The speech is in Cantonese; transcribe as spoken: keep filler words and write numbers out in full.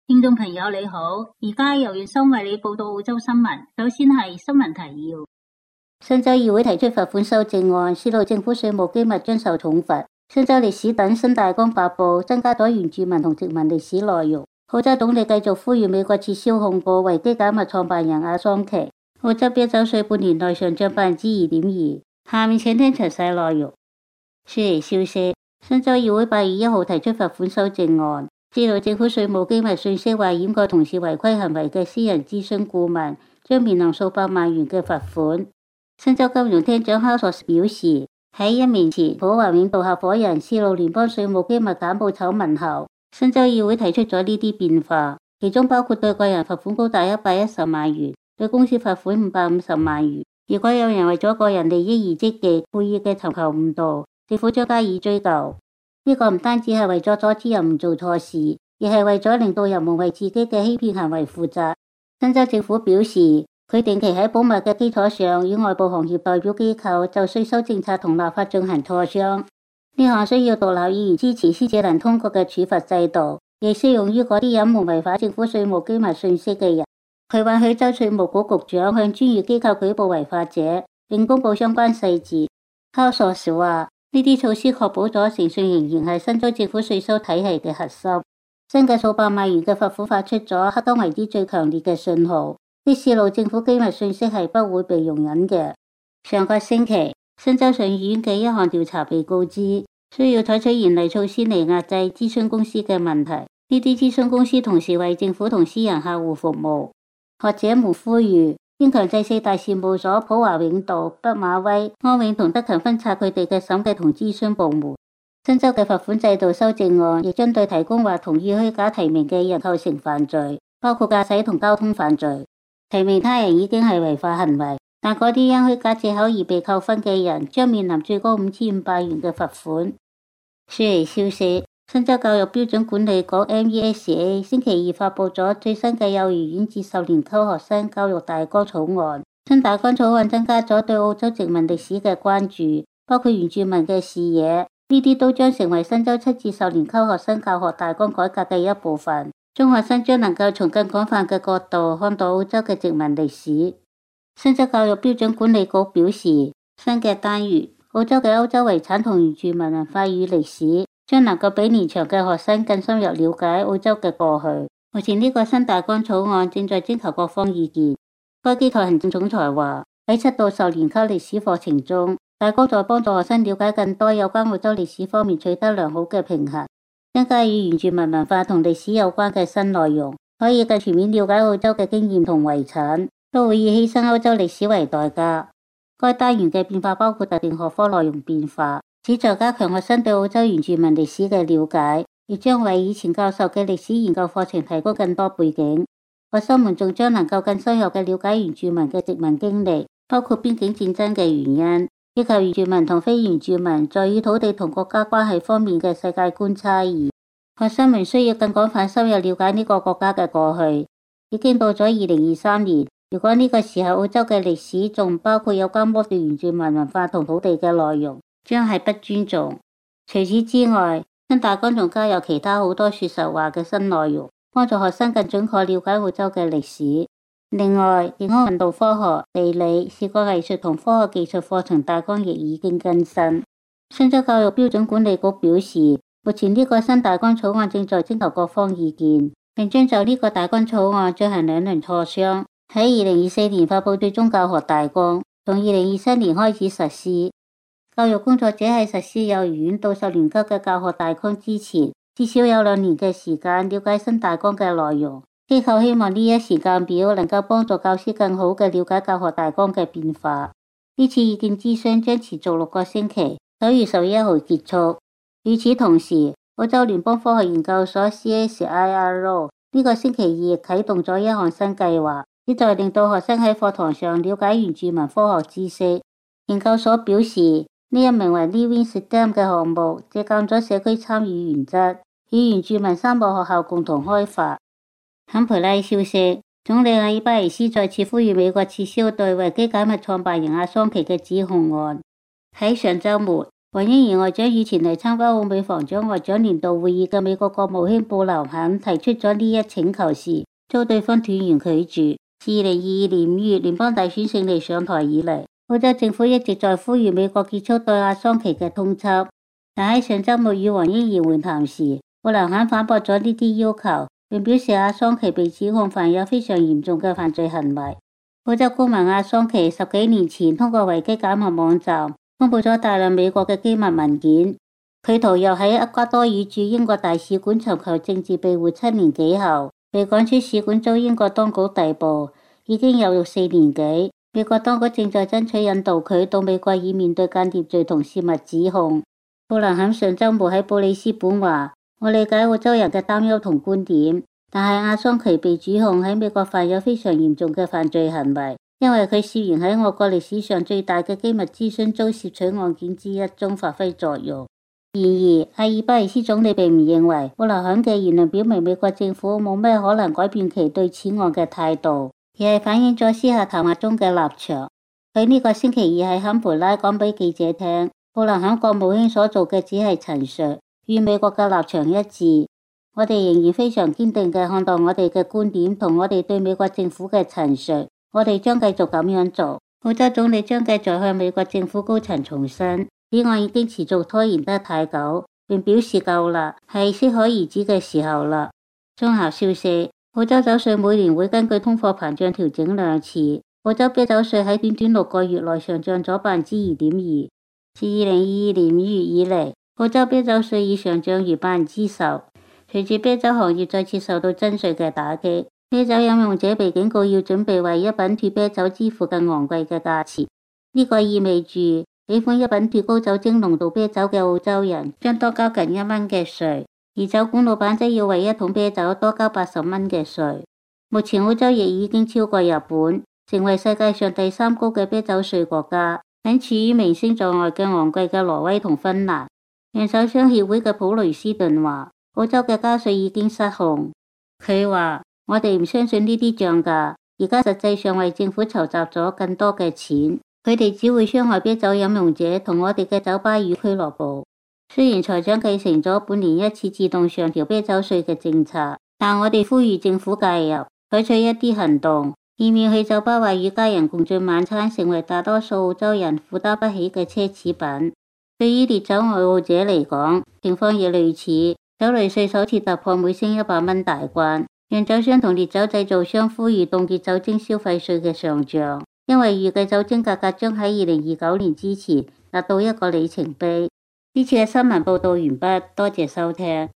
聽眾朋友你好，而家由月生為你報道澳洲新聞。首先係新聞提要：新州議會提出罰款修正案，泄露政府稅務機密將受重罰。新州歷史等新大綱發布，增加咗原住民同殖民歷史內容。澳洲總理繼續呼籲美國撤銷控告維基解密創辦人阿桑奇。澳洲啤酒稅半年內上漲百分之二點二。下面請聽詳細內容。雪梨消息：新州議會八月一號提出罰款修正案。泄露政府稅務機密信息或掩蓋同事違規行為嘅私人諮詢顧問將面臨數百萬元嘅罰款。新州金融廳長哈索斯表示，喺一年前普華永道合夥人泄露聯邦稅務機密簡報醜聞後，新州議會提出咗呢啲變化，其中包括對個人罰款高達一百一十萬元，對公司罰款五百五十萬元。如果有人為咗個人利益而積極故意嘅尋求誤導，政府將加以追究。呢個唔單止係為咗阻止人唔做錯事，而係為咗令到人們為自己嘅欺騙行為負責。新州政府表示，佢定期喺保密嘅基礎上，與外部行業代表機構就稅收政策同立法進行磋商。呢項需要獨立議員支持先至能通過嘅處罰制度，亦適用於嗰啲隱瞞違反政府稅務機密信息嘅人。佢允許州稅務局局長向專業機構舉報違法者，並公佈相關細節。哈索斯話：呢啲措施確保咗誠信仍然係新州政府稅收體系嘅核心。新嘅數百萬元嘅罰款發出咗黑金為之最強烈嘅信號，啲泄露政府機密信息係不會被容忍嘅。上個星期，新州上議院嘅一項調查被告知，需要採取嚴厲措施嚟壓制諮詢公司嘅問題。呢啲諮詢公司同時為政府同私人客戶服務。學者們呼籲應強制四大事務所普華永道、北馬威、安永同德勤分拆佢哋嘅審計同諮詢部門。新州嘅罰款制度修正案亦針對提供或同意虛假提名嘅人構成犯罪，包括駕駛同交通犯罪。提名他人已經係違法行為，但嗰啲因虛假借口而被扣分嘅人將面臨最高五千五百元嘅罰款。雪梨消息：新州教育標準管理局 M E S A 星期二發布咗最新嘅幼兒園至十年級學生教育大綱草案。新大綱草案增加咗對澳洲殖民歷史嘅關注，包括原住民嘅視野，呢啲都將成為新州七至十年級學生教學大綱改革嘅一部分。中學生將能夠從更廣泛嘅角度看到澳洲嘅殖民歷史。新州教育標準管理局表示，新嘅單元澳洲嘅歐洲遺產同原住民文化與歷史將能夠俾年長嘅學生更深入了解澳洲嘅過去。目前呢個新大綱草案正在徵求各方意見。該機構行政總裁話，喺七到十年級歷史課程中，大綱在幫助學生了解更多有關澳洲歷史方面取得良好嘅平衡，增加與原住民文化同歷史有關嘅新內容，可以更全面了解澳洲嘅經驗同遺產，都會以犧牲歐洲歷史為代價。該單元嘅變化包括特定學科內容變化，旨在加強學生對澳洲原住民歷史嘅了解，亦將為以前教授嘅歷史研究課程提供更多背景。學生們仲將能夠更深入嘅了解原住民嘅殖民經歷，包括邊境戰爭嘅原因，以及原住民同非原住民在與土地同國家關係方面嘅世界觀差異。學生們需要更廣泛深入了解呢個國家嘅過去。已經到咗二零二三年，如果呢個時候澳洲嘅歷史仲包括有關剝奪原住民文化同土地嘅內容，將係不尊重。除此之外，新大綱仲加有其他好多說實話嘅新內容，幫助學生更準確了解澳洲嘅歷史。另外，健康運動科學、地理、視覺藝術同科學技術課程大綱亦已經更新。新州教育標準管理局表示，目前呢個新大綱草案正在徵求各方意見，並將就呢個大綱草案進行兩輪磋商，喺二零二四年發布最終教學大綱，從二零二三年開始實施。教育工作者喺實施幼兒園到十年級嘅教學大綱之前，至少有兩年嘅時間了解新大綱嘅內容。機構希望呢一時間表能夠幫助教師更好嘅了解教學大綱嘅變化。呢次意見諮詢將持續六個星期，九月十一號結束。與此同時，澳洲聯邦科學研究所 C S I R O 呢個星期二亦啟動咗一項新計劃，旨在令到學生喺課堂上了解原住民科學知識。研究所表示，呢一名為 Living STEM 嘅項目借鑒咗社區參與原則，與原住民三個學校共同開發。坎培拉消息，總理阿爾巴尼斯再次呼籲美國撤銷對維基解密創辦人阿桑奇嘅指控案。喺上週末， 黃英賢外長以前嚟參加澳美防長外長年度會議嘅美國國務卿布林肯提出咗呢一請求時，遭對方斷然拒絕。自二零二二年五月聯邦大選勝利上台以嚟，澳洲政府一直在呼籲美國結束對阿桑奇嘅通緝，但喺上週末與黃英賢會談時，布林肯反駁咗呢啲要求，並表示阿桑奇被指控犯有非常嚴重嘅犯罪行為。澳洲公民阿桑奇十幾年前通過維基解密網站公布咗大量美國嘅機密文件，佢逃又喺厄瓜多爾駐英國大使館尋求政治庇護七年幾後，被趕出使館遭英國當局逮捕，已經有四年幾。美國當局正在爭取引渡佢到美國以面對間諜罪同泄密指控。布林肯上週末喺布里斯本話：我理解澳洲人嘅擔憂同觀點。但係阿桑奇被指控喺美國犯有非常嚴重嘅犯罪行為，因為佢涉嫌喺我國歷史上最大嘅機密諮詢遭竊取案件之一中發揮作用。然而，阿爾巴尼斯總理並唔認為布林肯嘅言論表明美國政府冇咩可能改變其對此案嘅態度，而係反映咗私下談話中嘅立場。佢呢個星期二喺坎培拉講俾記者聽，布林肯國務卿所做嘅只係陳述，與美國嘅立場一致。我哋仍然非常堅定嘅看待我哋嘅觀點同我哋對美國政府嘅陳述，我哋將繼續咁樣做。澳洲總理將繼續向美國政府高層重申，此案已經持續拖延得太久，並表示夠啦，係適可而止嘅時候啦。綜合消息，澳洲酒稅每年會根據通貨膨脹調整兩次。澳洲啤酒稅喺短短六個月內上漲咗百分之二點二，自二零二二年五月以嚟，澳洲啤酒稅已上漲逾百分之十。隨住啤酒行業再次受到增稅嘅打擊，啤酒飲用者被警告要準備為一品脫啤酒支付更昂貴嘅價錢。呢、這個意味住喜歡一品脫高酒精濃度啤酒嘅澳洲人將多交近一蚊嘅稅，而酒館老闆則要為一桶啤酒多交八十蚊嘅稅。目前澳洲亦已經超過日本，成為世界上第三高嘅啤酒稅國家，僅次於名聲在外更昂貴嘅挪威同芬蘭。釀酒商協會嘅普雷斯頓話：澳洲嘅加稅已經失控。佢話：我哋唔相信呢啲漲價，而家實際上為政府籌集咗更多嘅錢，佢哋只會傷害啤酒飲用者同我哋嘅酒吧與俱樂部。雖然財長繼承咗半年一次自動上調啤酒稅嘅政策，但我哋呼籲政府介入，採取一啲行動，以免去酒吧或與家人共進晚餐成為大多數澳洲人負擔不起嘅奢侈品。對於烈酒愛好者嚟講，情況亦類似。酒類稅首次突破每升一百蚊大關，釀酒商同烈酒製造商呼籲凍結酒精消費稅嘅上漲，因為預計酒精價格將喺二零二九年之前達到一個里程碑。呢次嘅新聞報道完畢，多謝收聽。